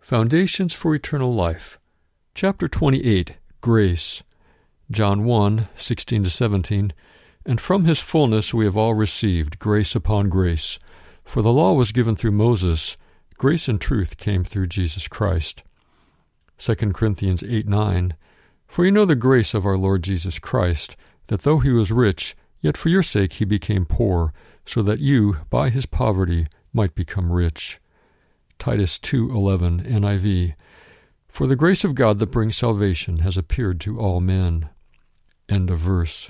Foundations for Eternal Life. Chapter 28, Grace. John 1, 16-17. And from his fullness we have all received grace upon grace. For the law was given through Moses, grace and truth came through Jesus Christ. 2 Corinthians 8, 9. For you know the grace of our Lord Jesus Christ, that though he was rich, yet for your sake he became poor, so that you, by his poverty, might become rich. Titus 2:11, NIV. For the grace of God that brings salvation has appeared to all men. End of verse.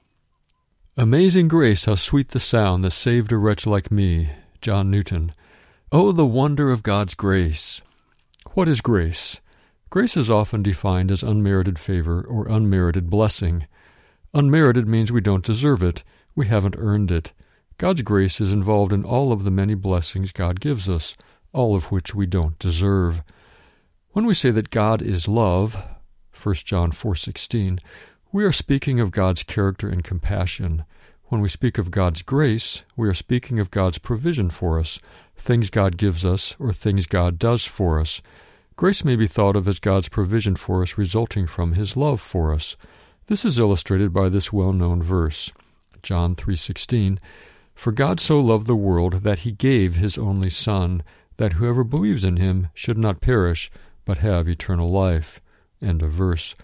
Amazing grace, how sweet the sound that saved a wretch like me. John Newton. Oh, the wonder of God's grace. What is grace? Grace is often defined as unmerited favor or unmerited blessing. Unmerited means we don't deserve it. We haven't earned it. God's grace is involved in all of the many blessings God gives us, all of which we don't deserve. When we say that God is love, 1 John 4:16, we are speaking of God's character and compassion. When we speak of God's grace, we are speaking of God's provision for us, things God gives us or things God does for us. Grace may be thought of as God's provision for us resulting from his love for us. This is illustrated by this well-known verse, John 3:16, For God so loved the world that he gave his only Son, that whoever believes in him should not perish, but have eternal life. End of verse.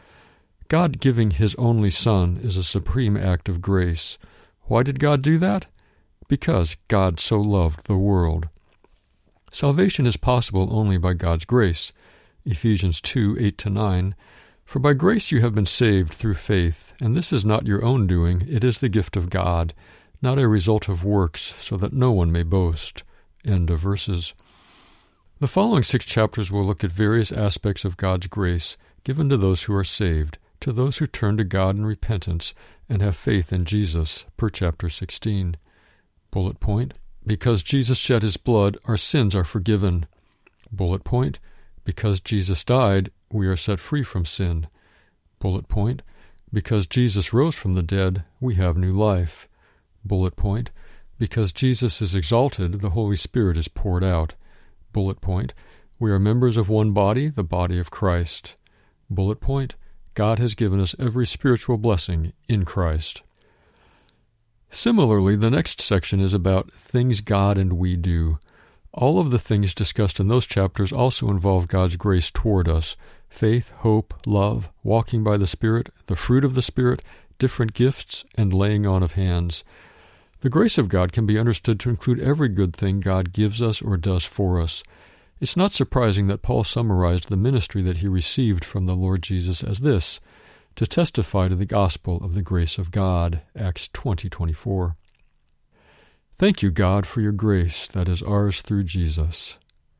God giving his only Son is a supreme act of grace. Why did God do that? Because God so loved the world. Salvation is possible only by God's grace. Ephesians 2:8-9. For by grace you have been saved through faith, and this is not your own doing, it is the gift of God, not a result of works, so that no one may boast. End of verses. The following 6 chapters will look at various aspects of God's grace given to those who are saved, to those who turn to God in repentance and have faith in Jesus, per chapter 16. Bullet point, because Jesus shed his blood, our sins are forgiven. Bullet point, because Jesus died, we are set free from sin. Bullet point, because Jesus rose from the dead, we have new life. Bullet point, because Jesus is exalted, the Holy Spirit is poured out. Bullet point, we are members of one body, the body of Christ. Bullet point, God has given us every spiritual blessing in Christ. Similarly, the next section is about things God and we do. All of the things discussed in those chapters also involve God's grace toward us: faith, hope, love, walking by the Spirit, the fruit of the Spirit, different gifts, and laying on of hands. The grace of God can be understood to include every good thing God gives us or does for us. It's not surprising that Paul summarized the ministry that he received from the Lord Jesus as this: to testify to the gospel of the grace of God, Acts 20:24. Thank you, God, for your grace that is ours through Jesus.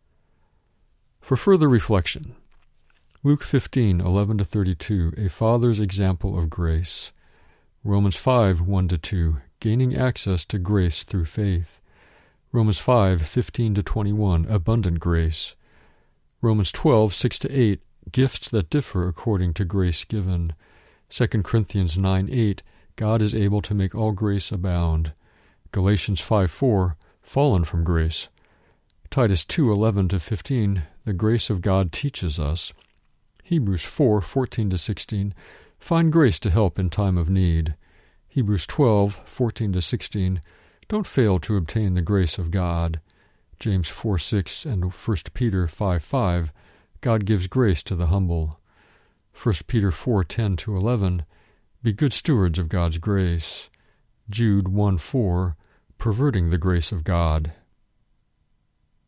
For further reflection, Luke 15:11-32, a father's example of grace. Romans 5:1-2, gaining access to grace through faith. Romans 5:15-21, abundant grace. Romans 12:6-8, gifts that differ according to grace given. 2 Corinthians 9:8, God is able to make all grace abound. Galatians 5:4, fallen from grace. Titus 2:11-15, the grace of God teaches us. Hebrews 4:14-16, find grace to help in time of need. Hebrews 12:14-16, don't fail to obtain the grace of God. James 4:6 and 1 Peter 5:5, God gives grace to the humble. 1 Peter 4:10-11, be good stewards of God's grace. Jude 1:4, perverting the grace of God.